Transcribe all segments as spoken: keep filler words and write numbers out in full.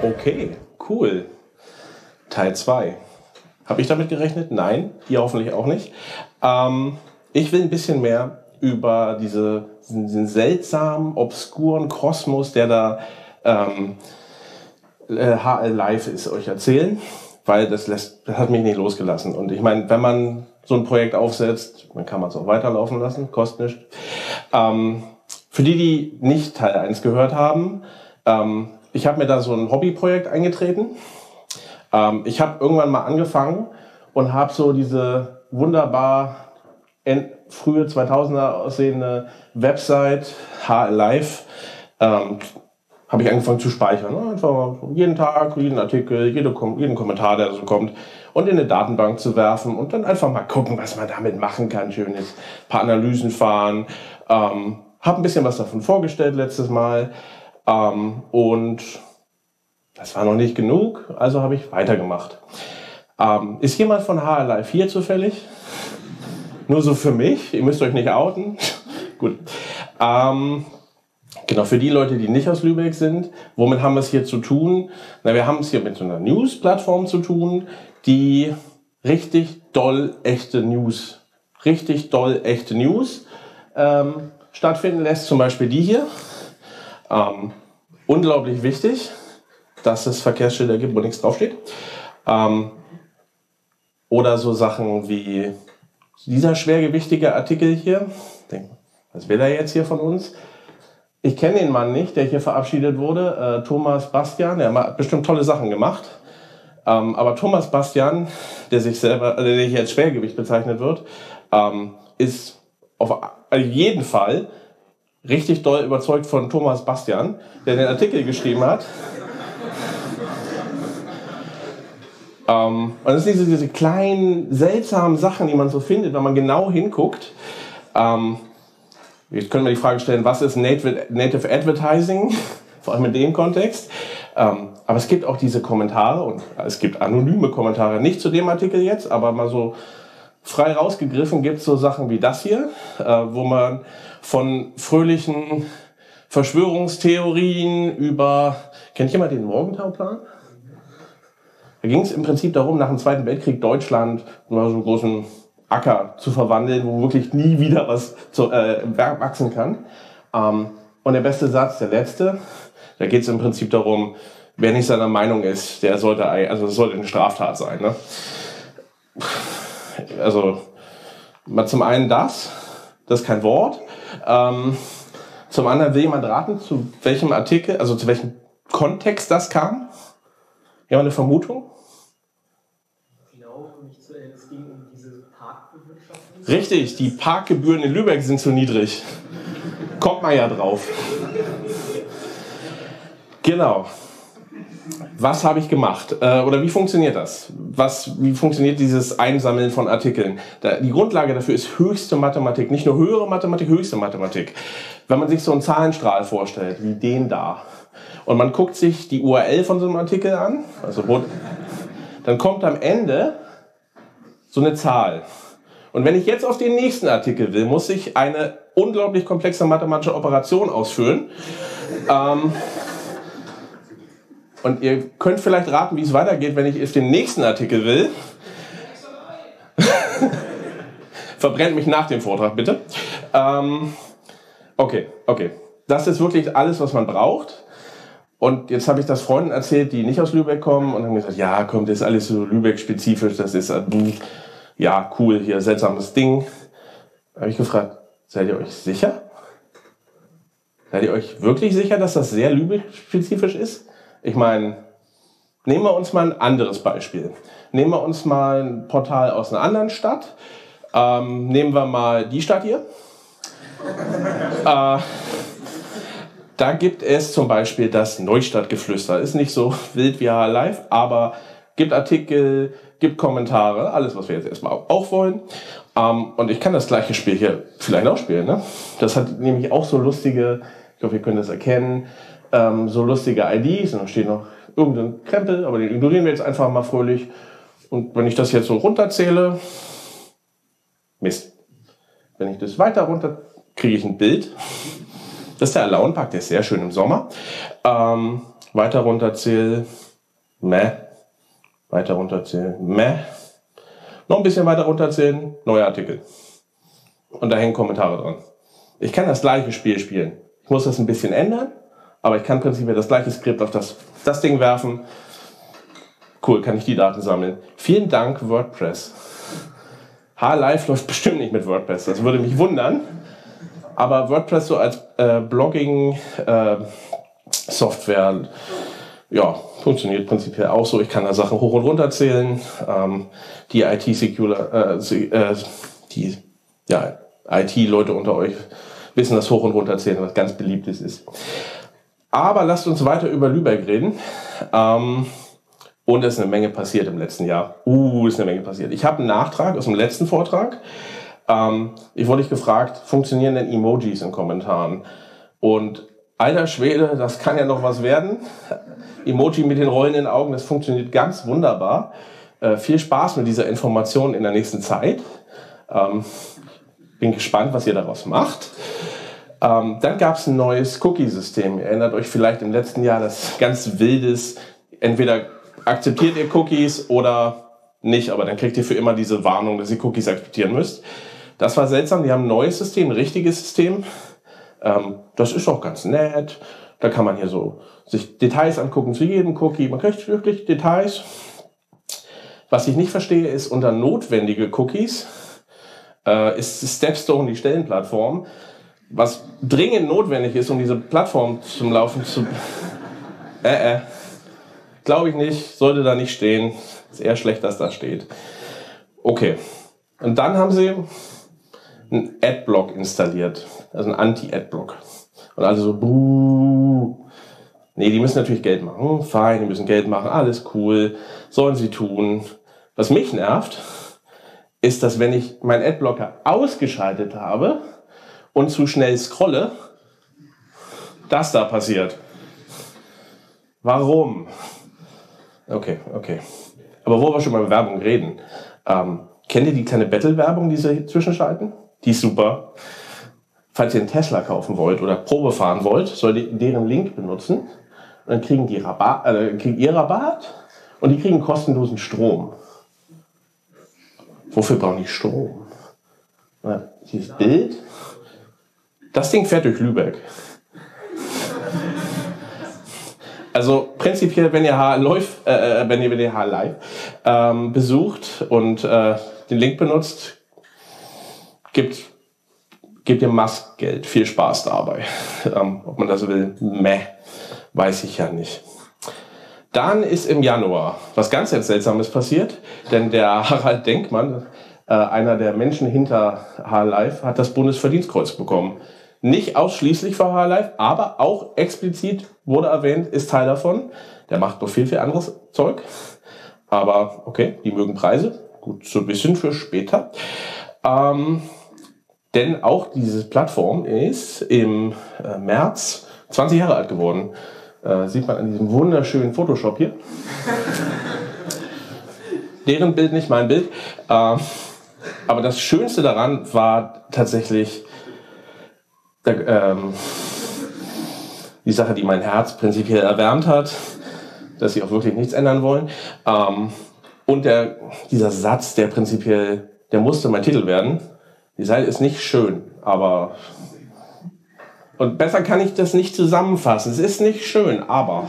Okay, cool. Teil zwei. Habe ich damit gerechnet? Nein, ihr hoffentlich auch nicht. Ähm, ich will ein bisschen mehr über diese, diesen seltsamen, obskuren Kosmos, der da ähm, H L Live ist, euch erzählen, weil das, lässt, das hat mich nicht losgelassen. Und ich meine, wenn man so ein Projekt aufsetzt, dann kann man es auch weiterlaufen lassen, kostet nichts. Ähm, für die, die nicht Teil eins gehört haben, ähm, ich habe mir da so ein Hobbyprojekt eingetreten. Ähm, ich habe irgendwann mal angefangen und habe so diese wunderbar frühe zweitausender aussehende Website H L Live ähm, habe ich angefangen zu speichern. Ne? Einfach mal jeden Tag, jeden Artikel, jede, jeden Kommentar, der so kommt, und in eine Datenbank zu werfen und dann einfach mal gucken, was man damit machen kann. Schönes, ein paar Analysen fahren. Ähm, habe ein bisschen was davon vorgestellt letztes Mal. Ähm, und das war noch nicht genug, also habe ich weitergemacht. Ähm, ist jemand von H L Live hier zufällig? Nur so für mich, ihr müsst euch nicht outen. Gut. Ähm, genau, für die Leute, die nicht aus Lübeck sind, womit haben wir es hier zu tun? Na, wir haben es hier mit so einer News-Plattform zu tun, die richtig doll echte News, richtig doll echte News ähm, stattfinden lässt. Zum Beispiel die hier. Ähm, unglaublich wichtig, dass es Verkehrsschilder gibt, wo nichts draufsteht. Ähm, oder so Sachen wie dieser schwergewichtige Artikel hier. Was will er jetzt hier von uns? Ich kenne den Mann nicht, der hier verabschiedet wurde. Äh, Thomas Bastian, der hat bestimmt tolle Sachen gemacht. Ähm, aber Thomas Bastian, der sich selber, der sich als Schwergewicht bezeichnet wird, ähm, ist auf jeden Fall richtig doll überzeugt von Thomas Bastian, der den Artikel geschrieben hat. Ähm, und das sind diese, diese kleinen, seltsamen Sachen, die man so findet, wenn man genau hinguckt. Ähm, jetzt können wir die Frage stellen, was ist Native, Native Advertising? Vor allem in dem Kontext. Ähm, aber es gibt auch diese Kommentare, und es gibt anonyme Kommentare, nicht zu dem Artikel jetzt, aber mal so frei rausgegriffen gibt es so Sachen wie das hier, äh, wo man von fröhlichen Verschwörungstheorien über, kennt jemand den Morgenthau-Plan? Da ging es im Prinzip darum, nach dem Zweiten Weltkrieg Deutschland mal so einen großen Acker zu verwandeln, wo wirklich nie wieder was zu, äh, wachsen kann. Ähm, und der beste Satz, der letzte, da geht es im Prinzip darum, wer nicht seiner Meinung ist, der sollte, also das sollte eine Straftat sein. Ne? Also mal zum einen das, das ist kein Wort. Ähm, zum anderen will jemand raten, zu welchem Artikel, also zu welchem Kontext das kam? Jemand eine Vermutung? Es ging um diese Parkbewirtschaftung. Richtig, die Parkgebühren in Lübeck sind zu niedrig. Kommt man ja drauf. Genau. Was habe ich gemacht? Äh, oder wie funktioniert das? Was, wie funktioniert dieses Einsammeln von Artikeln? Da, die Grundlage dafür ist höchste Mathematik. Nicht nur höhere Mathematik, höchste Mathematik. Wenn man sich so einen Zahlenstrahl vorstellt, wie den da, und man guckt sich die U R L von so einem Artikel an, also wo, dann kommt am Ende so eine Zahl. Und wenn ich jetzt auf den nächsten Artikel will, muss ich eine unglaublich komplexe mathematische Operation ausführen. Ähm, und ihr könnt vielleicht raten, wie es weitergeht, wenn ich auf den nächsten Artikel will. Verbrennt mich nach dem Vortrag, bitte. Ähm, okay, okay. Das ist wirklich alles, was man braucht. Und jetzt habe ich das Freunden erzählt, die nicht aus Lübeck kommen, und haben gesagt, ja, komm, das ist alles so Lübeck-spezifisch, das ist, äh, ja, cool, hier, seltsames Ding. Da habe ich gefragt, seid ihr euch sicher? Seid ihr euch wirklich sicher, dass das sehr Lübeck-spezifisch ist? Ich meine, nehmen wir uns mal ein anderes Beispiel. Nehmen wir uns mal ein Portal aus einer anderen Stadt. Ähm, nehmen wir mal die Stadt hier. äh, Da gibt es zum Beispiel das Neustadtgeflüster. Ist nicht so wild wie H L Live, aber gibt Artikel, gibt Kommentare, alles, was wir jetzt erstmal auch wollen. Ähm, und ich kann das gleiche Spiel hier vielleicht auch spielen. Ne? Das hat nämlich auch so lustige, ich hoffe, ihr könnt das erkennen, ähm, so lustige I Ds. Und da steht noch irgendein Krempel, aber den ignorieren wir jetzt einfach mal fröhlich. Und wenn ich das jetzt so runterzähle, Mist. Wenn ich das weiter runter, kriege ich ein Bild. Das ist der Alaunpark, der ist sehr schön im Sommer. Ähm, weiter runterzähle, meh, weiter runterzählen, meh, noch ein bisschen weiter runterzählen, neuer Artikel. Und da hängen Kommentare dran. Ich kann das gleiche Spiel spielen. Ich muss das ein bisschen ändern, aber ich kann prinzipiell das gleiche Skript auf das, das Ding werfen. Cool, kann ich die Daten sammeln. Vielen Dank, WordPress. H-Live läuft bestimmt nicht mit WordPress, das würde mich wundern. Aber WordPress so als äh, Blogging-Software, äh, ja, funktioniert prinzipiell auch so. Ich kann da Sachen hoch und runter zählen. Ähm, die I T-Secure, äh, äh, die ja, I T-Leute unter euch wissen, dass hoch und runter zählen was ganz Beliebtes ist. Aber lasst uns weiter über Lübeck reden. Ähm, und es ist eine Menge passiert im letzten Jahr. Uh, ist eine Menge passiert. Ich habe einen Nachtrag aus dem letzten Vortrag. Ähm, ich wurde gefragt, funktionieren denn Emojis in Kommentaren? Und alter Schwede, das kann ja noch was werden. Emoji mit den rollenden Augen, das funktioniert ganz wunderbar. Äh, viel Spaß mit dieser Information in der nächsten Zeit. Ähm, bin gespannt, was ihr daraus macht. Ähm, dann gab es ein neues Cookie-System. Ihr erinnert euch vielleicht im letzten Jahr, das ganz wildes, entweder akzeptiert ihr Cookies oder nicht, aber dann kriegt ihr für immer diese Warnung, dass ihr Cookies akzeptieren müsst. Das war seltsam, die haben ein neues System, ein richtiges System. Ähm, das ist auch ganz nett. Da kann man hier so sich Details angucken zu jedem Cookie. Man kriegt wirklich Details. Was ich nicht verstehe, ist unter notwendige Cookies äh, ist Stepstone die Stellenplattform. Was dringend notwendig ist, um diese Plattform zum Laufen zu... äh, äh. Glaube ich nicht, sollte da nicht stehen. Ist eher schlecht, dass da steht. Okay. Und dann haben sie einen Adblock installiert. Also einen Anti-Adblock. Und alle so, buh. Nee, die müssen natürlich Geld machen. Fein, die müssen Geld machen. Alles cool. Sollen sie tun. Was mich nervt, ist, dass wenn ich meinen Adblocker ausgeschaltet habe und zu schnell scrolle, das da passiert. Warum? Okay, okay. Aber wo wir schon mal über Werbung reden, ähm, kennt ihr die kleine Battle-Werbung, die sie zwischenschalten? Die ist super. Falls ihr einen Tesla kaufen wollt oder Probe fahren wollt, solltet ihr deren Link benutzen. Und dann kriegen die Rabatt, äh, kriegt ihr Rabatt und die kriegen kostenlosen Strom. Wofür brauchen die Strom? Na, dieses Bild. Das Ding fährt durch Lübeck. Also prinzipiell, wenn ihr H-Live, äh, wenn ihr, wenn ihr H-Live ähm, besucht und äh, den Link benutzt, gibt, gebt ihr Mastgeld. Viel Spaß dabei. Ähm, ob man das will, meh, weiß ich ja nicht. Dann ist im Januar was ganz Seltsames passiert, denn der Harald Denkmann, äh, einer der Menschen hinter H-Live, hat das Bundesverdienstkreuz bekommen. Nicht ausschließlich für H-Live, aber auch explizit wurde erwähnt, ist Teil davon. Der macht noch viel, viel anderes Zeug. Aber okay, die mögen Preise. Gut, so ein bisschen für später. Ähm, denn auch diese Plattform ist im äh, März zwanzig Jahre alt geworden. Äh, sieht man an diesem wunderschönen Photoshop hier. Deren Bild, nicht mein Bild. Äh, aber das Schönste daran war tatsächlich der, ähm, die Sache, die mein Herz prinzipiell erwärmt hat, dass sie auch wirklich nichts ändern wollen. Ähm, und der, dieser Satz, der prinzipiell, der musste mein Titel werden. Die Seite ist nicht schön, aber... Und besser kann ich das nicht zusammenfassen. Es ist nicht schön, aber...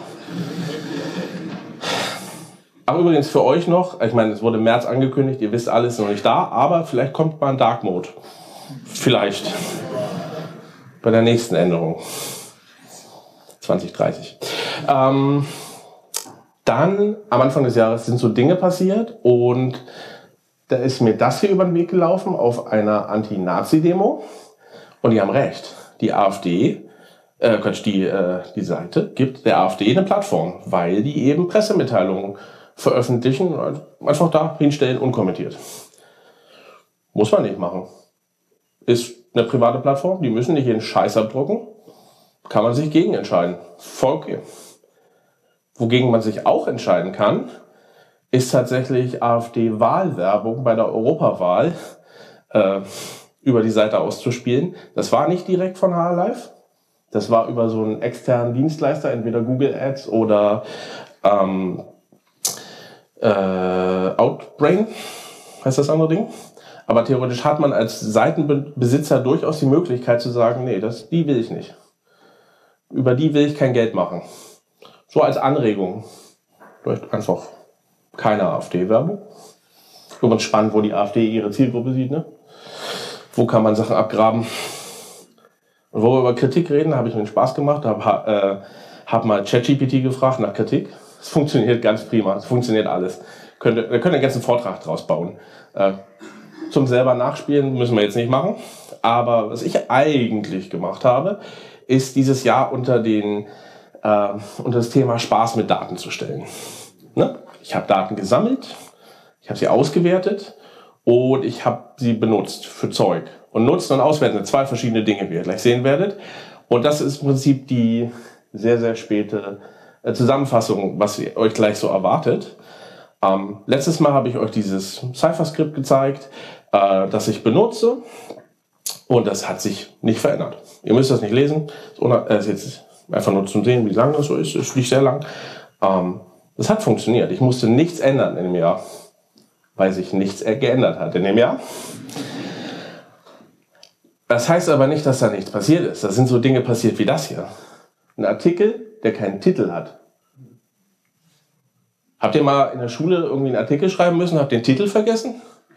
Aber übrigens für euch noch, ich meine, es wurde im März angekündigt, ihr wisst alles, noch nicht da, aber vielleicht kommt mal ein Dark Mode. Vielleicht. Bei der nächsten Änderung. zwanzig dreißig. Ähm, dann, am Anfang des Jahres sind so Dinge passiert und da ist mir das hier über den Weg gelaufen auf einer Anti-Nazi-Demo. Und die haben recht. Die AfD, äh, Quatsch, die, äh, die Seite gibt der AfD eine Plattform, weil die eben Pressemitteilungen veröffentlichen und einfach da hinstellen, unkommentiert. Muss man nicht machen. Ist eine private Plattform, die müssen nicht jeden Scheiß abdrucken. Kann man sich gegen entscheiden. Voll okay. Wogegen man sich auch entscheiden kann, ist tatsächlich AfD-Wahlwerbung bei der Europawahl äh, über die Seite auszuspielen. Das war nicht direkt von H-Live. Das war über so einen externen Dienstleister, entweder Google Ads oder ähm, äh, Outbrain, heißt das andere Ding. Aber theoretisch hat man als Seitenbesitzer durchaus die Möglichkeit zu sagen, nee, das, die will ich nicht. Über die will ich kein Geld machen. So als Anregung. Vielleicht einfach keine AfD-Werbung. Übrigens spannend, wo die AfD ihre Zielgruppe sieht, ne? Wo kann man Sachen abgraben? Und wo wir über Kritik reden, habe ich mir Spaß gemacht, habe äh, hab mal ChatGPT gefragt nach Kritik. Es funktioniert ganz prima, es funktioniert alles. Könnt, wir können einen ganzen Vortrag draus bauen. Äh, zum selber nachspielen müssen wir jetzt nicht machen. Aber was ich eigentlich gemacht habe, ist dieses Jahr unter, den, äh, unter das Thema Spaß mit Daten zu stellen. Ne? Ich habe Daten gesammelt, ich habe sie ausgewertet und ich habe sie benutzt für Zeug. Und Nutzen und Auswerten sind zwei verschiedene Dinge, wie ihr gleich sehen werdet. Und das ist im Prinzip die sehr, sehr späte Zusammenfassung, was ihr euch gleich so erwartet. Ähm, letztes Mal habe ich euch dieses Cypher-Skript gezeigt, äh, das ich benutze. Und das hat sich nicht verändert. Ihr müsst das nicht lesen. Das ist jetzt einfach nur zum Sehen, wie lang das so ist. Es ist nicht sehr lang. Ähm, das hat funktioniert. Ich musste nichts ändern in dem Jahr, weil sich nichts geändert hat in dem Jahr. Das heißt aber nicht, dass da nichts passiert ist. Da sind so Dinge passiert wie das hier. Ein Artikel, der keinen Titel hat. Habt ihr mal in der Schule irgendwie einen Artikel schreiben müssen, habt den Titel vergessen?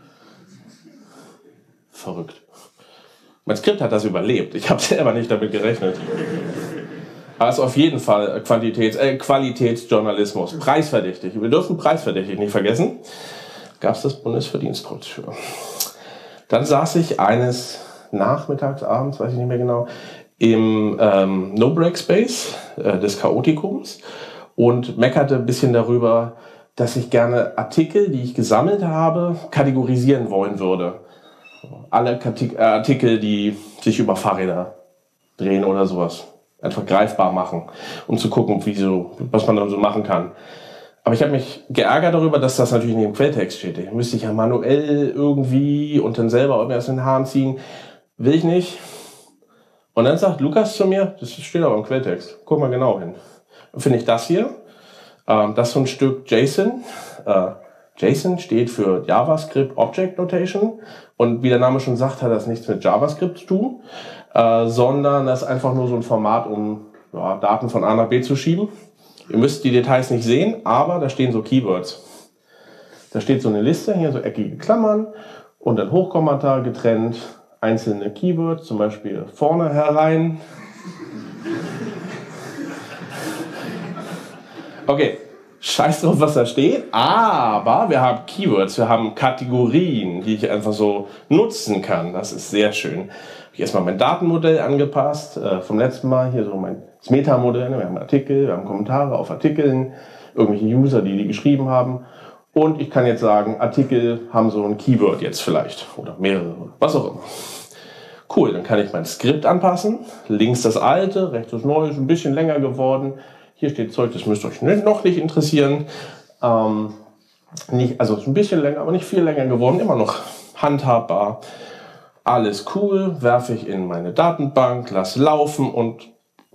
Verrückt. Mein Skript hat das überlebt. Ich habe selber nicht damit gerechnet. Aber es ist auf jeden Fall Qualitäts, äh, Qualitätsjournalismus. Preisverdächtig. Wir dürfen preisverdächtig nicht vergessen. Gab es das Bundesverdienstkreuz für. Dann saß ich eines Nachmittags, abends, weiß ich nicht mehr genau, im ähm, No-Break-Space äh, des Chaotikums und meckerte ein bisschen darüber, dass ich gerne Artikel, die ich gesammelt habe, kategorisieren wollen würde. Alle Artikel, die sich über Fahrräder drehen oder sowas, einfach greifbar machen, um zu gucken, wie so, was man dann so machen kann. Aber ich habe mich geärgert darüber, dass das natürlich nicht im Quelltext steht. Ich müsste ich ja manuell irgendwie und dann selber irgendwas in den Haaren ziehen. Will ich nicht. Und dann sagt Lukas zu mir, das steht aber im Quelltext, guck mal genau hin. Dann finde ich das hier, ähm, das ist so ein Stück JSON. Äh, JSON steht für JavaScript Object Notation und wie der Name schon sagt, hat das nichts mit JavaScript zu tun, äh, sondern das ist einfach nur so ein Format, um ja, Daten von A nach B zu schieben. Ihr müsst die Details nicht sehen, aber da stehen so Keywords. Da steht so eine Liste, hier so eckige Klammern und dann Hochkommata getrennt, einzelne Keywords, zum Beispiel vorne herein. Okay. Scheiß drauf, was da steht, aber wir haben Keywords, wir haben Kategorien, die ich einfach so nutzen kann. Das ist sehr schön. Habe ich erstmal mein Datenmodell angepasst, äh, vom letzten Mal, hier so mein das Metamodell. Wir haben Artikel, wir haben Kommentare auf Artikeln, irgendwelche User, die die geschrieben haben. Und ich kann jetzt sagen, Artikel haben so ein Keyword jetzt vielleicht oder mehrere, was auch immer. Cool, dann kann ich mein Skript anpassen. Links das alte, rechts das neue, ist ein bisschen länger geworden. Hier steht Zeug, das müsst euch noch nicht interessieren. Ähm, nicht, also ein bisschen länger, aber nicht viel länger geworden. Immer noch handhabbar. Alles cool. Werfe ich in meine Datenbank, lasse laufen und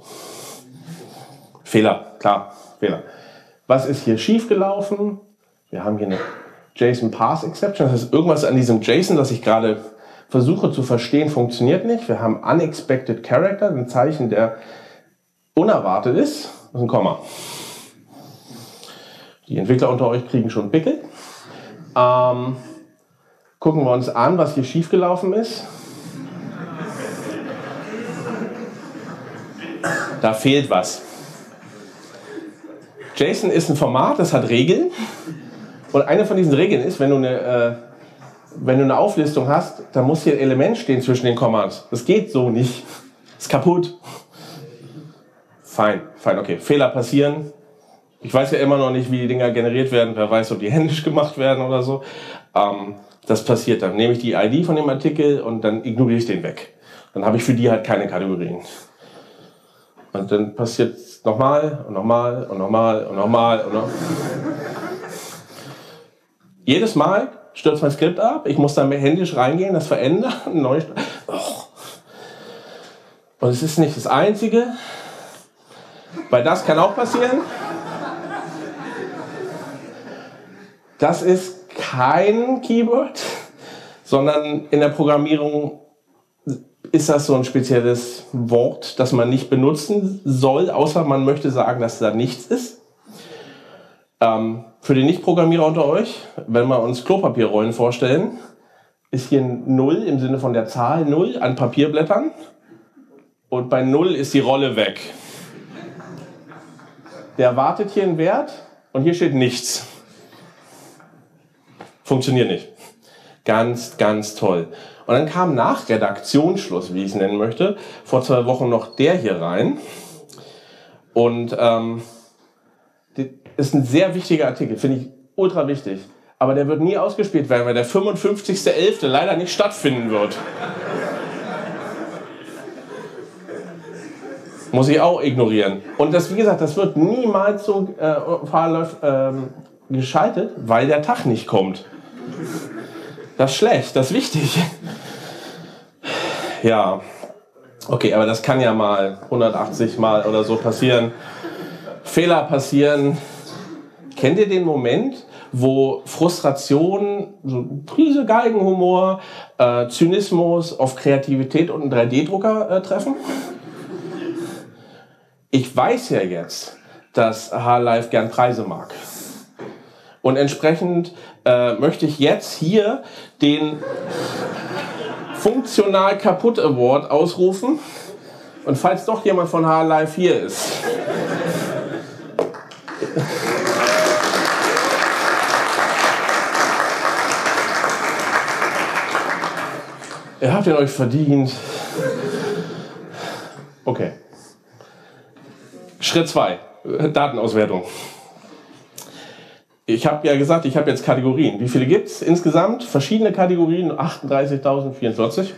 Fehler, klar, Fehler. Was ist hier schief gelaufen? Wir haben hier eine JSON Parse Exception. Das heißt, irgendwas an diesem JSON, das ich gerade versuche zu verstehen, funktioniert nicht. Wir haben Unexpected Character, ein Zeichen, der unerwartet ist. Das ist ein Komma. Die Entwickler unter euch kriegen schon Pickel. Ähm, gucken wir uns an, was hier schiefgelaufen ist. Da fehlt was. JSON ist ein Format, das hat Regeln. Und eine von diesen Regeln ist, wenn du eine, äh, wenn du eine Auflistung hast, dann muss hier ein Element stehen zwischen den Kommas. Das geht so nicht. Ist kaputt. Fein, fein, okay. Fehler passieren. Ich weiß ja immer noch nicht, wie die Dinger generiert werden. Wer weiß, ob die händisch gemacht werden oder so. Ähm, das passiert dann. Nehme ich die I D von dem Artikel und dann ignoriere ich den weg. Dann habe ich für die halt keine Kategorien. Und dann passiert es nochmal und nochmal und nochmal und nochmal und nochmal. Jedes Mal stürzt mein Skript ab. Ich muss dann händisch reingehen, das verändern, neu. Oh. Und es ist nicht das Einzige, weil das kann auch passieren. Das ist kein Keyword, sondern in der Programmierung ist das so ein spezielles Wort, das man nicht benutzen soll, außer man möchte sagen, dass da nichts ist. Ähm, für die Nicht-Programmierer unter euch, wenn wir uns Klopapierrollen vorstellen, ist hier null im Sinne von der Zahl null an Papierblättern und bei null ist die Rolle weg. Der erwartet hier einen Wert und hier steht nichts. Funktioniert nicht. Ganz, ganz toll. Und dann kam nach Redaktionsschluss, wie ich es nennen möchte, vor zwei Wochen noch der hier rein. Und ähm, das ist ein sehr wichtiger Artikel, finde ich ultra wichtig. Aber der wird nie ausgespielt werden, weil der fünfundfünfzigster elfte leider nicht stattfinden wird. Muss ich auch ignorieren. Und das, wie gesagt, das wird niemals so äh, ähm, geschaltet, weil der Tag nicht kommt. Das ist schlecht, das ist wichtig. Ja, okay, aber das kann ja mal hundertachtzig Mal oder so passieren. Fehler passieren. Kennt ihr den Moment, wo Frustration, so eine Prise Geigenhumor, äh, Zynismus auf Kreativität und einen drei D Drucker äh, treffen? Ich weiß ja jetzt, dass H-Live gern Preise mag. Und entsprechend äh, möchte ich jetzt hier den Funktional Kaputt Award ausrufen. Und falls doch jemand von H-Live hier ist. Ihr habt ihn euch verdient. Okay. Schritt zwei. Datenauswertung. Ich habe ja gesagt, ich habe jetzt Kategorien. Wie viele gibt es insgesamt? Verschiedene Kategorien, achtunddreißigtausendvierundvierzig.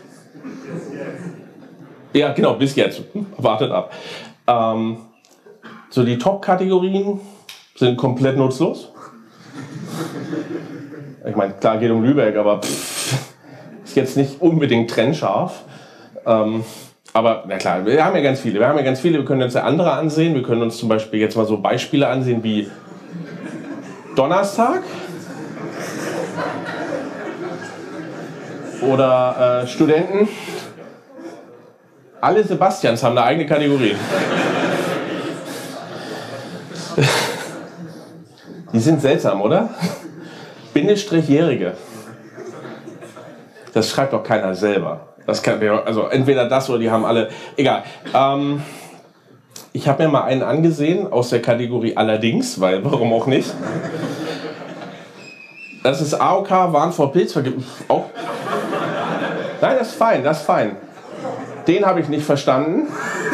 Ja, genau, bis jetzt. Wartet ab. Ähm, so die Top-Kategorien sind komplett nutzlos. Ich meine, klar geht um Lübeck, aber pff, ist jetzt nicht unbedingt trennscharf. Ähm, aber na klar, wir haben ja ganz viele. Wir haben ja ganz viele. Wir können uns ja andere ansehen. Wir können uns zum Beispiel jetzt mal so Beispiele ansehen wie Donnerstag oder äh, Studenten. Alle Sebastians haben eine eigene Kategorie. Die sind seltsam, oder? Bindestrich-Jährige. Das schreibt doch keiner selber. Das kann, also entweder das oder die haben alle. Egal. Ähm, ich habe mir mal einen angesehen aus der Kategorie Allerdings, weil warum auch nicht? Das ist A O K, Warn vor Pilzvergiftung. Auch. Nein, das ist fein, das ist fein. Den habe ich nicht verstanden.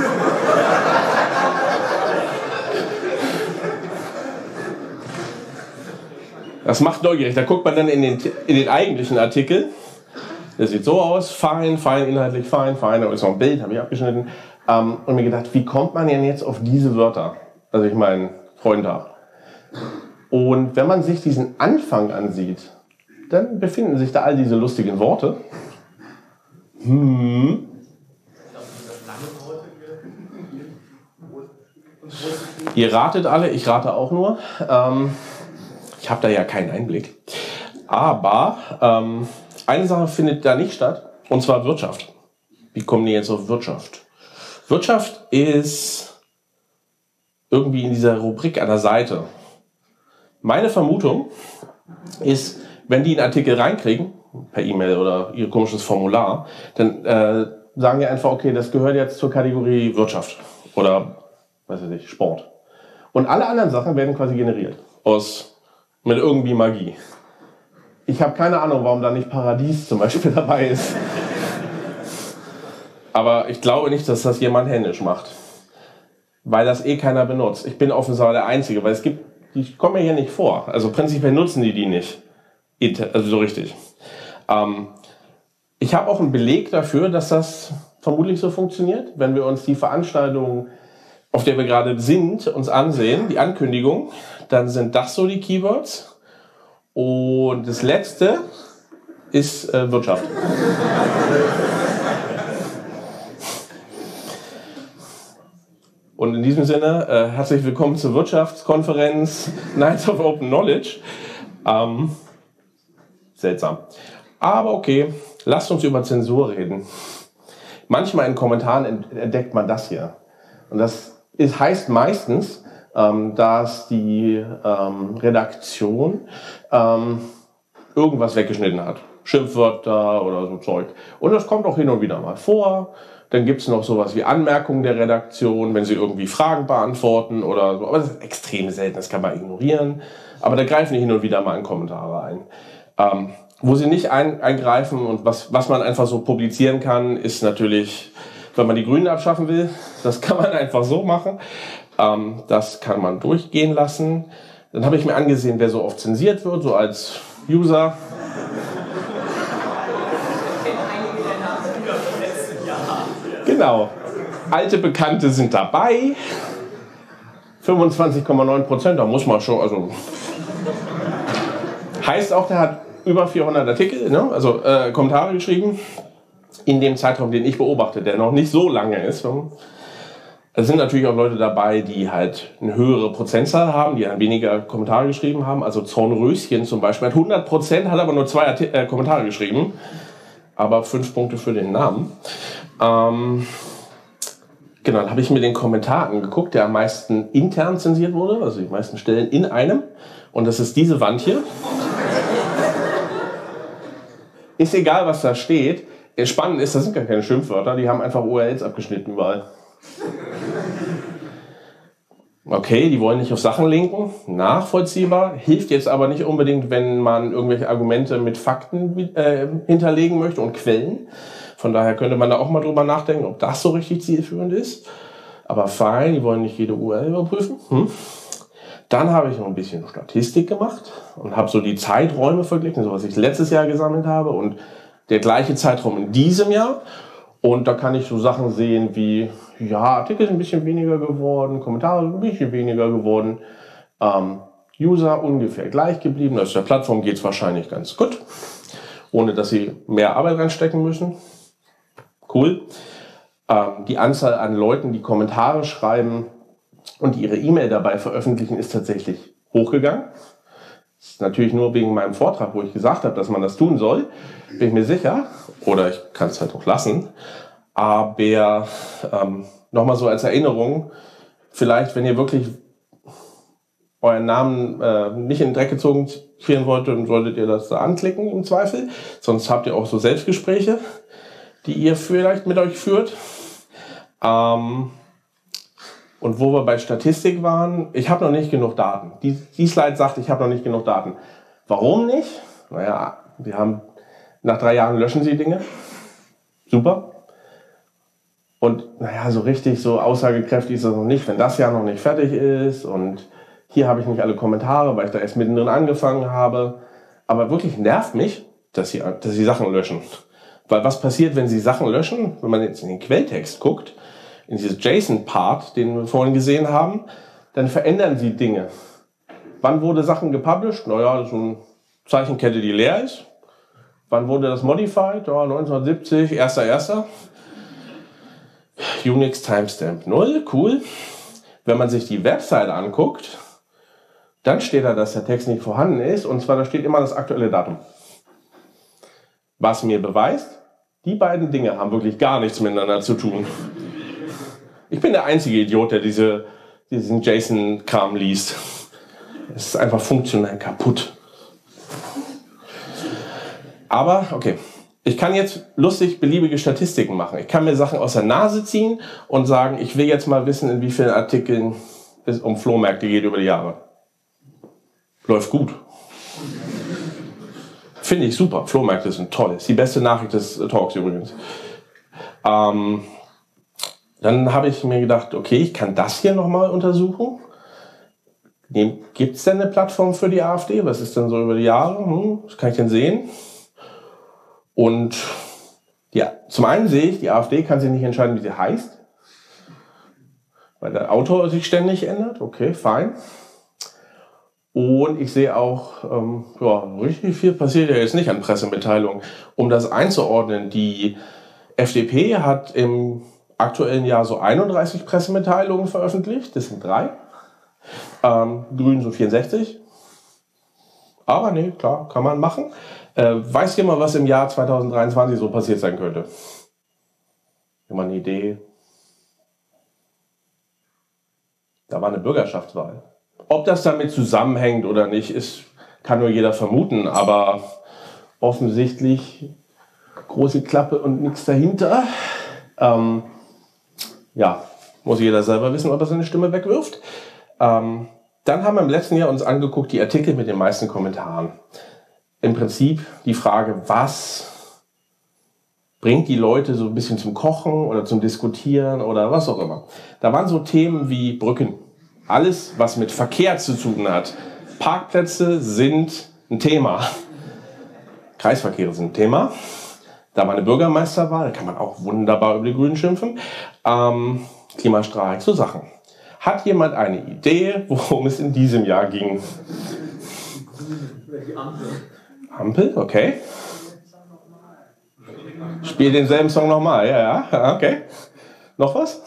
Das macht neugierig. Da guckt man dann in den, in den eigentlichen Artikel. Der sieht so aus, fein, fein, inhaltlich fein, fein. Da ist noch ein Bild, habe ich abgeschnitten. Ähm, und mir gedacht, wie kommt man denn jetzt auf diese Wörter? Also ich meine, Freundtag. Und wenn man sich diesen Anfang ansieht, dann befinden sich da all diese lustigen Worte. Hm. Ihr ratet alle, ich rate auch nur. Ähm, ich habe da ja keinen Einblick. Aber ähm, eine Sache findet da nicht statt, und zwar Wirtschaft. Wie kommen die jetzt auf Wirtschaft? Wirtschaft ist irgendwie in dieser Rubrik an der Seite. Meine Vermutung ist, wenn die einen Artikel reinkriegen, per E-Mail oder ihr komisches Formular, dann äh, sagen die einfach, okay, das gehört jetzt zur Kategorie Wirtschaft oder weiß ich nicht, Sport. Und alle anderen Sachen werden quasi generiert aus mit irgendwie Magie. Ich habe keine Ahnung, warum da nicht Paradies zum Beispiel dabei ist. Aber ich glaube nicht, dass das jemand händisch macht. Weil das eh keiner benutzt. Ich bin offensichtlich der Einzige, weil es gibt, die kommen mir hier nicht vor. Also prinzipiell nutzen die die nicht. Also so richtig. Ähm, ich habe auch einen Beleg dafür, dass das vermutlich so funktioniert. Wenn wir uns die Veranstaltung, auf der wir gerade sind, uns ansehen, die Ankündigung, dann sind das so die Keywords. Und das letzte ist äh, Wirtschaft. Und in diesem Sinne, äh, herzlich willkommen zur Wirtschaftskonferenz Nights of Open Knowledge. Ähm, seltsam. Aber okay, lasst uns über Zensur reden. Manchmal in Kommentaren entdeckt man das hier. Und das ist, heißt meistens, ähm, dass die ähm, Redaktion ähm, irgendwas weggeschnitten hat. Schimpfwörter oder so Zeug. Und das kommt auch hin und wieder mal vor. Dann gibt es noch sowas wie Anmerkungen der Redaktion, wenn sie irgendwie Fragen beantworten oder so. Aber das ist extrem selten, das kann man ignorieren. Aber da greifen die hin und wieder mal in Kommentare ein. Ähm, wo sie nicht ein, eingreifen und was, was man einfach so publizieren kann, ist natürlich, wenn man die Grünen abschaffen will, das kann man einfach so machen. Ähm, das kann man durchgehen lassen. Dann habe ich mir angesehen, wer so oft zensiert wird, so als User. Genau. Alte Bekannte sind dabei. fünfundzwanzig Komma neun Prozent, da muss man schon, also. Heißt auch, der hat über vierhundert Artikel, ne? also äh, Kommentare geschrieben. In dem Zeitraum, den ich beobachte, der noch nicht so lange ist. Es sind natürlich auch Leute dabei, die halt eine höhere Prozentzahl haben, die dann weniger Kommentare geschrieben haben. Also Zornröschen zum Beispiel hat hundert Prozent, hat aber nur zwei Arti- äh, Kommentare geschrieben. Aber fünf Punkte für den Namen. Ähm, genau, dann habe ich mir den Kommentar angeguckt, der am meisten intern zensiert wurde, also die meisten Stellen in einem. Und das ist diese Wand hier. Ist egal, was da steht. Spannend ist, das sind gar keine Schimpfwörter, die haben einfach U R Ls abgeschnitten überall. Okay, die wollen nicht auf Sachen linken, nachvollziehbar, hilft jetzt aber nicht unbedingt, wenn man irgendwelche Argumente mit Fakten äh, hinterlegen möchte und Quellen. Von daher könnte man da auch mal drüber nachdenken, ob das so richtig zielführend ist. Aber fein, die wollen nicht jede U R L überprüfen. Hm. Dann habe ich noch ein bisschen Statistik gemacht und habe so die Zeiträume verglichen, so was ich letztes Jahr gesammelt habe und der gleiche Zeitraum in diesem Jahr. Und da kann ich so Sachen sehen wie, ja, Artikel sind ein bisschen weniger geworden, Kommentare sind ein bisschen weniger geworden, ähm, User ungefähr gleich geblieben. Also der Plattform geht es wahrscheinlich ganz gut, ohne dass sie mehr Arbeit reinstecken müssen. Cool. Ähm, die Anzahl an Leuten, die Kommentare schreiben und die ihre E-Mail dabei veröffentlichen, ist tatsächlich hochgegangen. Das ist natürlich nur wegen meinem Vortrag, wo ich gesagt habe, dass man das tun soll, bin ich mir sicher. Oder ich kann es halt auch lassen. Aber ähm, nochmal so als Erinnerung, vielleicht, wenn ihr wirklich euren Namen äh, nicht in den Dreck gezogen führen wollt, dann solltet ihr das da anklicken im Zweifel. Sonst habt ihr auch so Selbstgespräche, die ihr vielleicht mit euch führt. Ähm, Und wo wir bei Statistik waren, ich habe noch nicht genug Daten. Die, die Slide sagt, ich habe noch nicht genug Daten. Warum nicht? Naja, wir haben, nach drei Jahren löschen sie Dinge. Super. Und naja, so richtig so aussagekräftig ist das noch nicht, wenn das Jahr noch nicht fertig ist. Und hier habe ich nicht alle Kommentare, weil ich da erst mittendrin angefangen habe. Aber wirklich nervt mich, dass sie, dass sie Sachen löschen. Weil was passiert, wenn sie Sachen löschen? Wenn man jetzt in den Quelltext guckt, in dieses JSON-Part, den wir vorhin gesehen haben, dann verändern sie Dinge. Wann wurde Sachen gepublished? Naja, das ist so eine Zeichenkette, die leer ist. Wann wurde das modified? Ja, neunzehnhundertsiebzig, erster erster Unix Timestamp null, cool. Wenn man sich die Website anguckt, dann steht da, dass der Text nicht vorhanden ist. Und zwar, da steht immer das aktuelle Datum. Was mir beweist, die beiden Dinge haben wirklich gar nichts miteinander zu tun. Ich bin der einzige Idiot, der diese, diesen JSON-Kram liest. Es ist einfach funktionell kaputt. Aber, okay, ich kann jetzt lustig beliebige Statistiken machen. Ich kann mir Sachen aus der Nase ziehen und sagen, ich will jetzt mal wissen, in wie vielen Artikeln es um Flohmärkte geht über die Jahre. Läuft gut. Finde ich super. Flohmärkte sind toll. Ist die beste Nachricht des Talks übrigens. Ähm... Dann habe ich mir gedacht, okay, ich kann das hier nochmal untersuchen. Gibt es denn eine Plattform für die AfD? Was ist denn so über die Jahre? Hm, was kann ich denn sehen? Und ja, zum einen sehe ich, die AfD kann sich nicht entscheiden, wie sie heißt. Weil der Autor sich ständig ändert. Okay, fein. Und ich sehe auch, ähm, ja, richtig viel passiert ja jetzt nicht an Pressemitteilungen. Um das einzuordnen, die F D P hat im aktuellen Jahr so einunddreißig Pressemitteilungen veröffentlicht. Das sind drei. Ähm, Grün so vierundsechzig. Aber nee, klar, kann man machen. Äh, weiß jemand, was im Jahr zweitausenddreiundzwanzig so passiert sein könnte? Immer eine Idee? Da war eine Bürgerschaftswahl. Ob das damit zusammenhängt oder nicht, ist, kann nur jeder vermuten. Aber offensichtlich große Klappe und nichts dahinter. Ähm, ja, muss jeder selber wissen, ob er seine Stimme wegwirft. Ähm, dann haben wir im letzten Jahr uns angeguckt, die Artikel mit den meisten Kommentaren. Im Prinzip die Frage, was bringt die Leute so ein bisschen zum Kochen oder zum Diskutieren oder was auch immer. Da waren so Themen wie Brücken. Alles, was mit Verkehr zu tun hat. Parkplätze sind ein Thema. Kreisverkehre sind ein Thema. Da war eine Bürgermeisterwahl, da kann man auch wunderbar über die Grünen schimpfen. Ähm, Klimastreik, so Sachen. Hat jemand eine Idee, worum es in diesem Jahr ging? Die Ampel. Ampel, okay. Spiel denselben Song nochmal, ja, ja, okay. Noch was?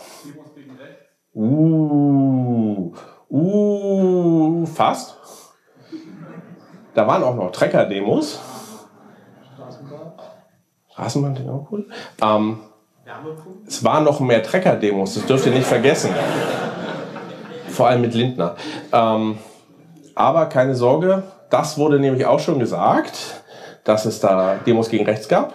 Uh, uh, fast. Da waren auch noch Trecker-Demos. Straßenbahn, die auch cool. Ähm, es waren noch mehr Trecker-Demos, das dürft ihr nicht vergessen. Vor allem mit Lindner. Ähm, aber keine Sorge, das wurde nämlich auch schon gesagt, dass es da Demos gegen rechts gab.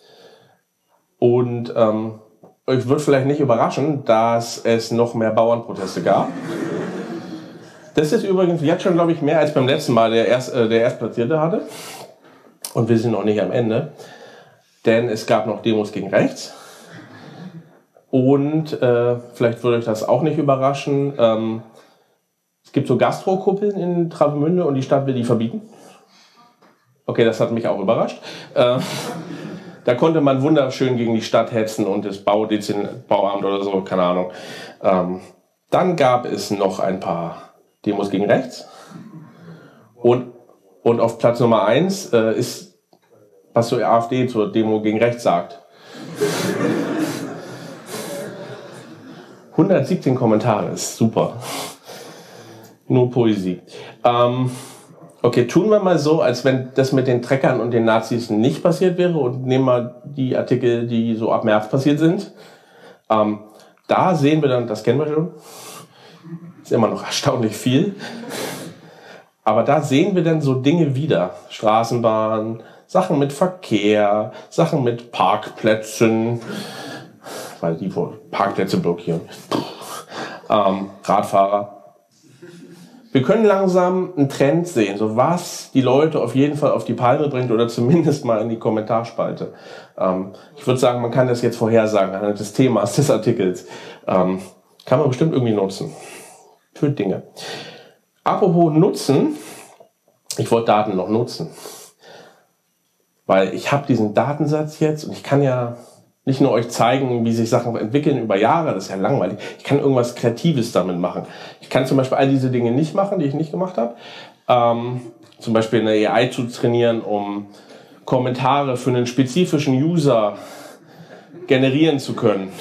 Und ähm, euch wird vielleicht nicht überraschen, dass es noch mehr Bauernproteste gab. Das ist übrigens jetzt schon, glaube ich, mehr als beim letzten Mal der, Erst, äh, der Erstplatzierte hatte. Und wir sind noch nicht am Ende. Denn es gab noch Demos gegen rechts. Und äh, vielleicht würde euch das auch nicht überraschen. Ähm, es gibt so Gastrokuppeln in Travemünde und die Stadt will die verbieten. Okay, das hat mich auch überrascht. Äh, da konnte man wunderschön gegen die Stadt hetzen und das Baudezin, Bauamt oder so, keine Ahnung. Ähm, dann gab es noch ein paar Demos gegen rechts. Und, und auf Platz Nummer eins äh, ist, was die AfD zur Demo gegen rechts sagt. hundertsiebzehn Kommentare, ist super. Nur Poesie. Ähm, okay, tun wir mal so, als wenn das mit den Treckern und den Nazis nicht passiert wäre und nehmen mal die Artikel, die so ab März passiert sind. Ähm, da sehen wir dann, das kennen wir schon, ist immer noch erstaunlich viel. Aber da sehen wir dann so Dinge wieder. Straßenbahn, Sachen mit Verkehr, Sachen mit Parkplätzen, weil die wohl Parkplätze blockieren. Ähm, Radfahrer. Wir können langsam einen Trend sehen, so was die Leute auf jeden Fall auf die Palme bringt oder zumindest mal in die Kommentarspalte. Ähm, ich würde sagen, man kann das jetzt vorhersagen anhand des Themas des Artikels. Ähm, kann man bestimmt irgendwie nutzen. Für Dinge. Apropos nutzen, ich wollte Daten noch nutzen. Weil ich habe diesen Datensatz jetzt und ich kann ja nicht nur euch zeigen, wie sich Sachen entwickeln über Jahre, das ist ja langweilig. Ich kann irgendwas Kreatives damit machen. Ich kann zum Beispiel all diese Dinge nicht machen, die ich nicht gemacht habe. Ähm, zum Beispiel eine A I zu trainieren, um Kommentare für einen spezifischen User generieren zu können.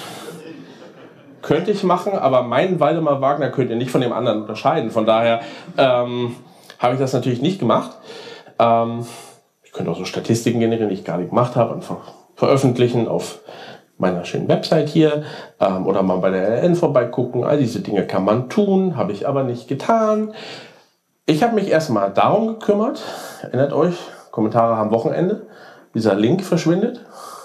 Könnte ich machen, aber meinen Waldemar Wagner könnt ihr nicht von dem anderen unterscheiden. Von daher ähm, habe ich das natürlich nicht gemacht. Ähm, ich könnte auch so Statistiken generieren, die ich gar nicht gemacht habe, einfach veröffentlichen auf meiner schönen Website hier ähm, oder mal bei der L N vorbeigucken. All diese Dinge kann man tun, habe ich aber nicht getan. Ich habe mich erstmal darum gekümmert, erinnert euch, Kommentare haben Wochenende, dieser Link verschwindet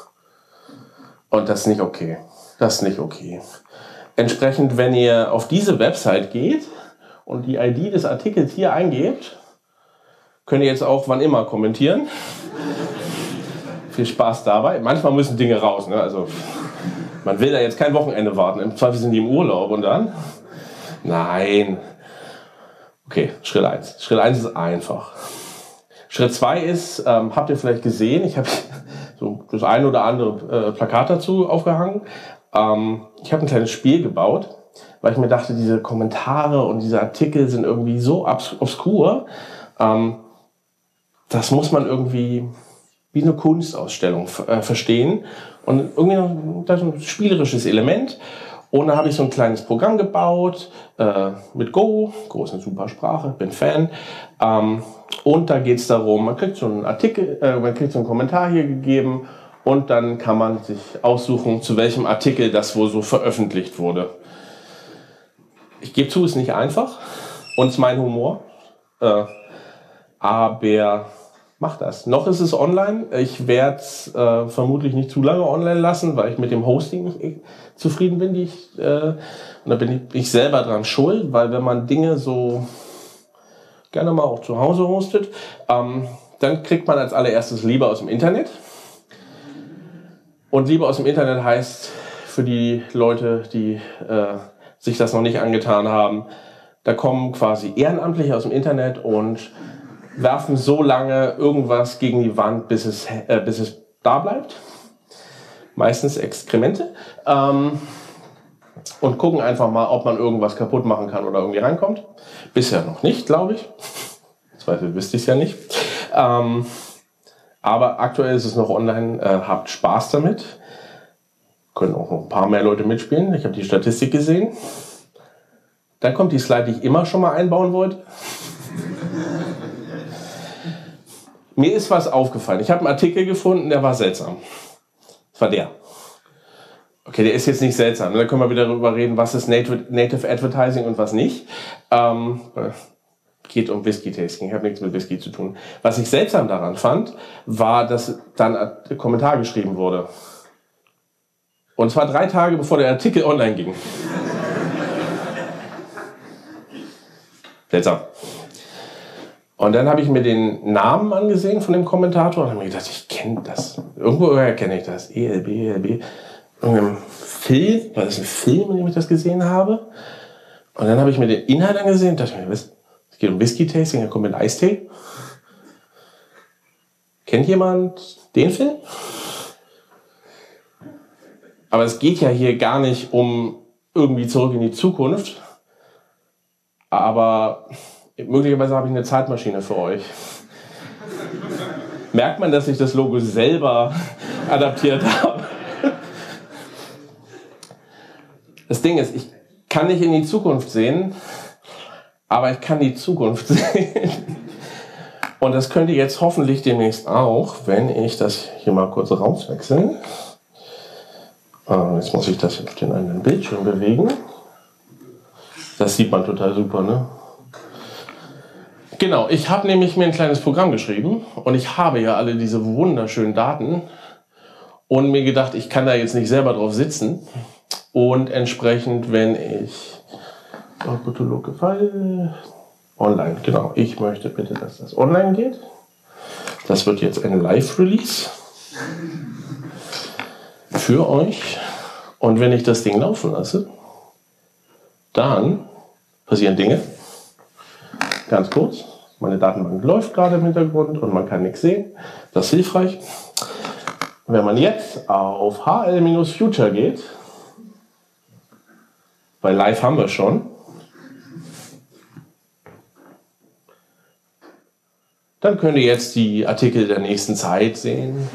und das ist nicht okay. Das ist nicht okay. Entsprechend, wenn ihr auf diese Website geht und die I D des Artikels hier eingebt, könnt ihr jetzt auch wann immer kommentieren. Viel Spaß dabei. Manchmal müssen Dinge raus. Ne? Also man will da jetzt kein Wochenende warten. Im Zweifel sind die im Urlaub und dann? Nein. Okay, Schritt eins. Schritt eins ist einfach. Schritt zwei ist, ähm, habt ihr vielleicht gesehen, ich habe so das ein oder andere äh, Plakat dazu aufgehangen. Ähm, ich habe ein kleines Spiel gebaut, weil ich mir dachte, diese Kommentare und diese Artikel sind irgendwie so obs- obskur. Ähm, das muss man irgendwie wie eine Kunstausstellung äh, verstehen. Und irgendwie noch das ist ein spielerisches Element. Und da habe ich so ein kleines Programm gebaut äh, mit Go. Go ist eine super Sprache, bin Fan. Ähm, und da geht es darum, man kriegt so einen Artikel, äh, man kriegt so einen Kommentar hier gegeben und dann kann man sich aussuchen, zu welchem Artikel das wohl so veröffentlicht wurde. Ich gebe zu, ist nicht einfach und ist mein Humor. Äh, aber mach das. Noch ist es online. Ich werde es äh, vermutlich nicht zu lange online lassen, weil ich mit dem Hosting nicht eh zufrieden bin. Die ich, äh, und da bin ich, ich selber dran schuld, weil wenn man Dinge so gerne mal auch zu Hause hostet, ähm, dann kriegt man als allererstes Liebe aus dem Internet. Und Liebe aus dem Internet heißt für die Leute, die äh, sich das noch nicht angetan haben, da kommen quasi Ehrenamtliche aus dem Internet und werfen so lange irgendwas gegen die Wand, bis es, äh, bis es da bleibt. Meistens Exkremente. Ähm, und gucken einfach mal, ob man irgendwas kaputt machen kann oder irgendwie reinkommt. Bisher noch nicht, glaube ich. Zweifel wüsste ich es ja nicht. Ähm, aber aktuell ist es noch online. Äh, habt Spaß damit. Können auch noch ein paar mehr Leute mitspielen. Ich habe die Statistik gesehen. Dann kommt die Slide, die ich immer schon mal einbauen wollte. Mir ist was aufgefallen. Ich habe einen Artikel gefunden, der war seltsam. Das war der. Okay, der ist jetzt nicht seltsam. Dann können wir wieder darüber reden, was ist Native, Native Advertising und was nicht. Ähm, geht um Whisky-Tasting. Ich habe nichts mit Whisky zu tun. Was ich seltsam daran fand, war, dass dann ein Kommentar geschrieben wurde. Und zwar drei Tage, bevor der Artikel online ging. Seltsam. Und dann habe ich mir den Namen angesehen von dem Kommentator und habe mir gedacht, ich kenne das. Irgendwoher kenne ich das. E L B, E L B. Irgendeinem Film, war das ein Film, in dem ich das gesehen habe? Und dann habe ich mir den Inhalt angesehen und dachte mir, es geht um Whisky-Tasting, er kommt mit Eistee. Kennt jemand den Film? Aber es geht ja hier gar nicht um irgendwie zurück in die Zukunft. Aber möglicherweise habe ich eine Zeitmaschine für euch. Merkt man, dass ich das Logo selber adaptiert habe? Das Ding ist, ich kann nicht in die Zukunft sehen, aber ich kann die Zukunft sehen. Und das könnt ihr jetzt hoffentlich demnächst auch, wenn ich das hier mal kurz rauswechseln. Jetzt muss ich das auf den anderen Bildschirm bewegen. Das sieht man total super, ne? Genau, ich habe nämlich mir ein kleines Programm geschrieben und ich habe ja alle diese wunderschönen Daten und mir gedacht, ich kann da jetzt nicht selber drauf sitzen und entsprechend, wenn ich oh, gute Lokefall online, genau, ich möchte bitte, dass das online geht. Das wird jetzt ein Live-Release für euch und wenn ich das Ding laufen lasse, dann passieren Dinge. Ganz kurz, meine Datenbank läuft gerade im Hintergrund und man kann nichts sehen. Das ist hilfreich. Wenn man jetzt auf H L Future geht, weil live haben wir schon, dann könnt ihr jetzt die Artikel der nächsten Zeit sehen.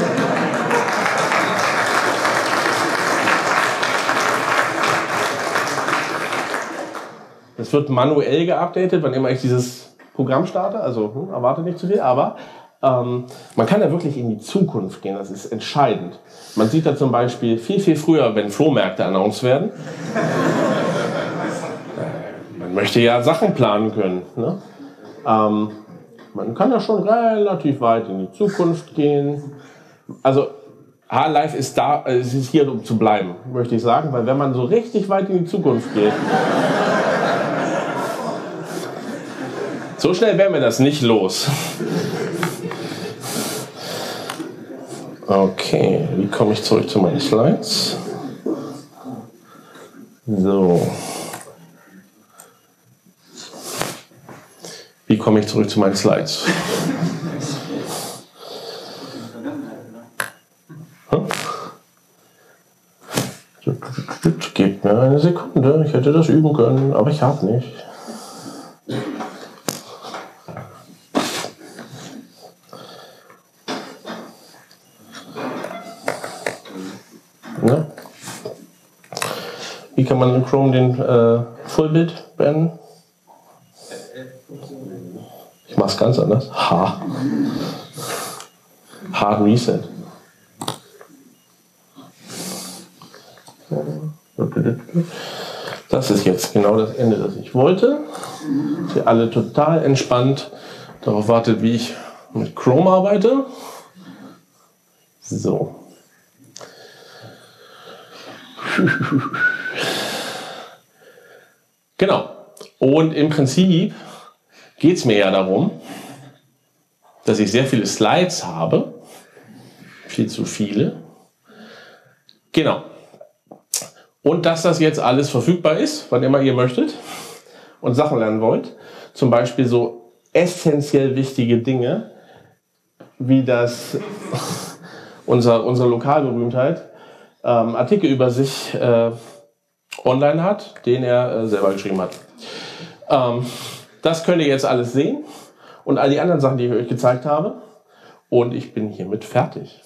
Es wird manuell geupdatet, wann immer ich dieses Programm starte. Also hm, erwarte nicht zu viel, aber ähm, man kann ja wirklich in die Zukunft gehen. Das ist entscheidend. Man sieht da zum Beispiel viel, viel früher, wenn Flohmärkte announced werden. Man möchte ja Sachen planen können. Ne? Ähm, man kann ja schon relativ weit in die Zukunft gehen. Also H-Live ist da, es ist hier, um zu bleiben, möchte ich sagen, weil wenn man so richtig weit in die Zukunft geht, so schnell werden wir das nicht los. Okay, wie komme ich zurück zu meinen Slides? So. Wie komme ich zurück zu meinen Slides? Hm? Gebt mir eine Sekunde, ich hätte das üben können, aber ich habe nicht. man in Chrome den äh, Fullbit beenden? Ich mach's ganz anders. Ha. Hard Reset. Das ist jetzt genau das Ende, das ich wollte. Dass ihr alle total entspannt darauf wartet, wie ich mit Chrome arbeite. So. Genau. Und im Prinzip geht es mir ja darum, dass ich sehr viele Slides habe. Viel zu viele. Genau. Und dass das jetzt alles verfügbar ist, wann immer ihr möchtet und Sachen lernen wollt. Zum Beispiel so essentiell wichtige Dinge, wie das unser, unsere Lokalberühmtheit ähm, Artikel über sich äh, online hat, den er äh, selber geschrieben hat. Ähm, das könnt ihr jetzt alles sehen und all die anderen Sachen, die ich euch gezeigt habe. Und ich bin hiermit fertig.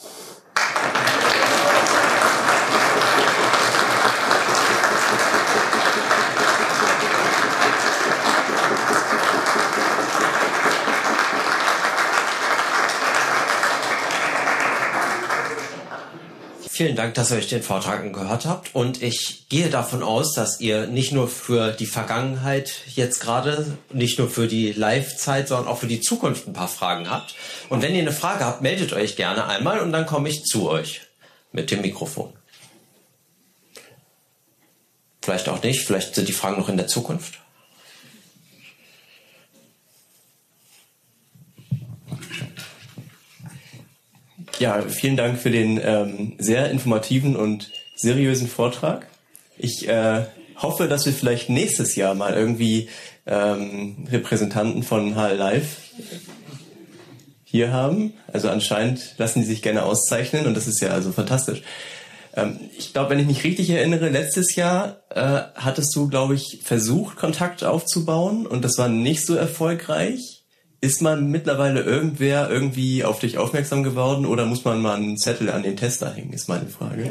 Vielen Dank, dass ihr euch den Vortrag angehört habt und ich gehe davon aus, dass ihr nicht nur für die Vergangenheit jetzt gerade, nicht nur für die Live-Zeit, sondern auch für die Zukunft ein paar Fragen habt. Und wenn ihr eine Frage habt, meldet euch gerne einmal und dann komme ich zu euch mit dem Mikrofon. Vielleicht auch nicht, vielleicht sind die Fragen noch in der Zukunft. Ja, vielen Dank für den ähm, sehr informativen und seriösen Vortrag. Ich äh, hoffe, dass wir vielleicht nächstes Jahr mal irgendwie ähm, Repräsentanten von H L Live hier haben. Also anscheinend lassen die sich gerne auszeichnen und das ist ja also fantastisch. Ähm, ich glaube, wenn ich mich richtig erinnere, letztes Jahr äh, hattest du, glaube ich, versucht, Kontakt aufzubauen und das war nicht so erfolgreich. Ist man mittlerweile irgendwer irgendwie auf dich aufmerksam geworden oder muss man mal einen Zettel an den Tester hängen, ist meine Frage.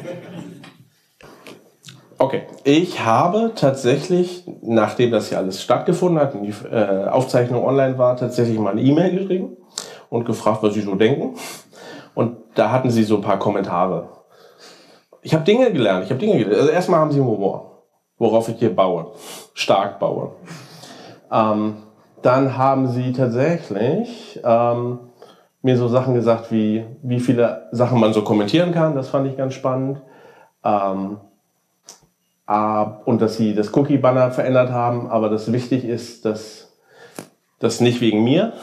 Okay, ich habe tatsächlich, nachdem das hier alles stattgefunden hat und die äh, Aufzeichnung online war, tatsächlich mal eine E-Mail geschrieben und gefragt, was sie so denken. Und da hatten sie so ein paar Kommentare. Ich habe Dinge gelernt, ich habe Dinge gelernt. Also erstmal haben sie Humor, worauf ich hier baue, stark baue. Ähm, Dann haben sie tatsächlich ähm, mir so Sachen gesagt, wie wie viele Sachen man so kommentieren kann. Das fand ich ganz spannend. Ähm, äh, und dass sie das Cookie-Banner verändert haben. Aber das wichtig ist, dass das nicht wegen mir.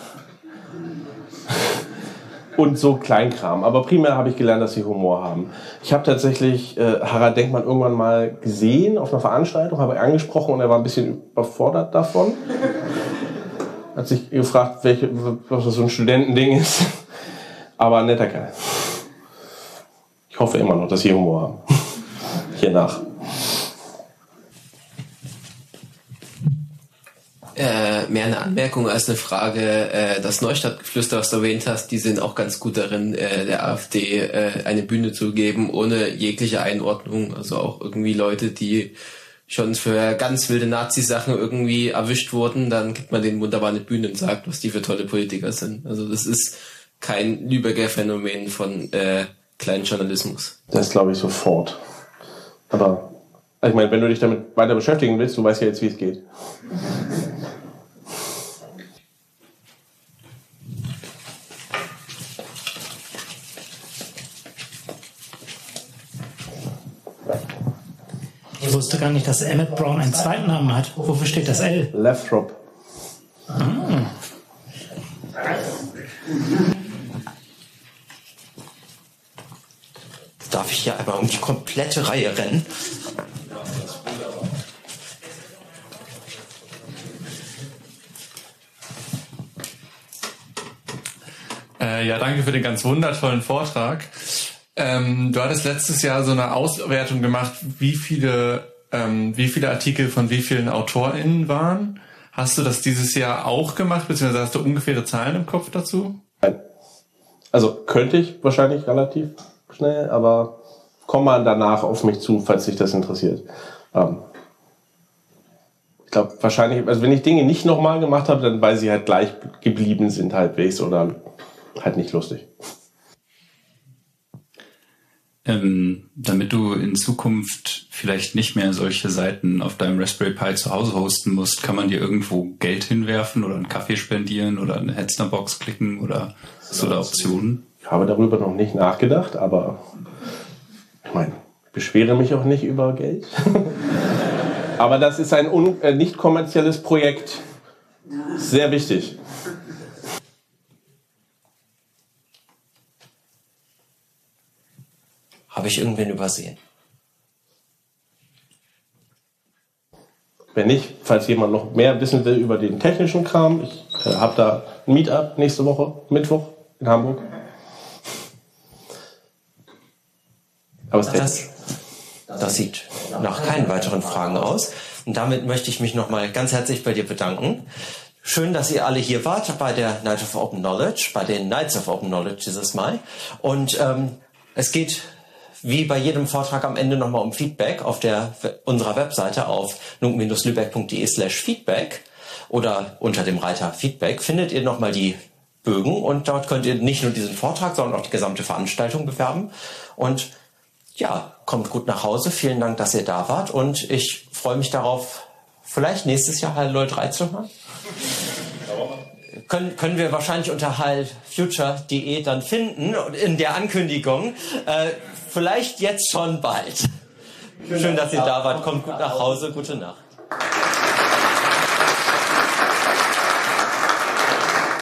Und so Kleinkram. Aber primär habe ich gelernt, dass sie Humor haben. Ich habe tatsächlich äh, Harald Denkmann irgendwann mal gesehen auf einer Veranstaltung, habe ihn angesprochen und er war ein bisschen überfordert davon. Hat sich gefragt, welche, was das so ein Studentending ist. Aber ein netter Kerl. Ich hoffe immer noch, dass Sie Humor haben. Hiernach. Äh, mehr eine Anmerkung als eine Frage. Äh, das Neustadtgeflüster, was du erwähnt hast, die sind auch ganz gut darin, äh, der AfD äh, eine Bühne zu geben, ohne jegliche Einordnung. Also auch irgendwie Leute, die schon für ganz wilde Nazi-Sachen irgendwie erwischt wurden, dann gibt man denen wunderbar eine Bühne und sagt, was die für tolle Politiker sind. Also das ist kein Lübecker Phänomen von äh, kleinen Journalismus. Das glaube ich sofort. Aber ich meine, wenn du dich damit weiter beschäftigen willst, du weißt ja jetzt, wie es geht. Ich wusste gar nicht, dass Emmett Brown einen zweiten Namen hat. Wofür steht das L? Lathrop. Ah. Darf ich hier einmal um die komplette Reihe rennen? Äh, ja, danke für den ganz wundervollen Vortrag. Ähm, du hattest letztes Jahr so eine Auswertung gemacht, wie viele, ähm, wie viele Artikel von wie vielen AutorInnen waren. Hast du das dieses Jahr auch gemacht, beziehungsweise hast du ungefähre Zahlen im Kopf dazu? Nein. Also könnte ich wahrscheinlich relativ schnell, aber komm mal danach auf mich zu, falls dich das interessiert. Ähm, ich glaube wahrscheinlich, also wenn ich Dinge nicht nochmal gemacht habe, dann weil sie halt gleich geblieben sind halbwegs oder halt nicht lustig. Ähm, damit du in Zukunft vielleicht nicht mehr solche Seiten auf deinem Raspberry Pi zu Hause hosten musst, kann man dir irgendwo Geld hinwerfen oder einen Kaffee spendieren oder eine Hetzner-Box klicken oder hast du da Optionen? Ich habe darüber noch nicht nachgedacht, aber ich meine, ich beschwere mich auch nicht über Geld. Aber das ist ein un- äh, nicht kommerzielles Projekt. Sehr wichtig. Habe ich irgendwen übersehen? Wenn nicht, falls jemand noch mehr wissen will über den technischen Kram, ich äh, habe da ein Meetup nächste Woche, Mittwoch in Hamburg. Aber es ist Das, das sieht nach keinen weiteren Fragen aus. Und damit möchte ich mich nochmal ganz herzlich bei dir bedanken. Schön, dass ihr alle hier wart bei der Night of Open Knowledge, bei den Nights of Open Knowledge dieses Mal. Und ähm, es geht wie bei jedem Vortrag am Ende nochmal um Feedback auf der unserer Webseite auf nunc-lübeck.de slash feedback oder unter dem Reiter Feedback findet ihr nochmal die Bögen und dort könnt ihr nicht nur diesen Vortrag, sondern auch die gesamte Veranstaltung bewerben. Und ja, kommt gut nach Hause. Vielen Dank, dass ihr da wart und ich freue mich darauf, vielleicht nächstes Jahr H L null drei zu hören. Können, können wir wahrscheinlich unter hallfuture punkt de dann finden in der Ankündigung. Äh, vielleicht jetzt schon bald. Schön, dass ihr da wart. Kommt gut nach Hause. Gute Nacht.